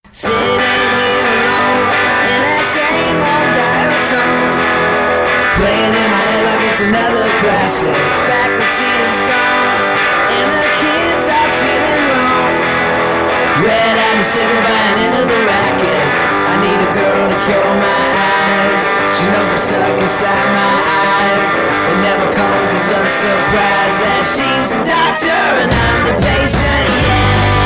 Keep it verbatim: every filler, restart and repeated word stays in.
Sitting here alone in that same old dial tone, playing in my head like it's another classic. Faculty is gone and the kids are feeling wrong. Red eyed and sick of buying into the racket. I need a girl to cure my eyes. She knows I'm stuck inside my eyes. It never comes as a surprise that she's the doctor and I'm the patient, yeah.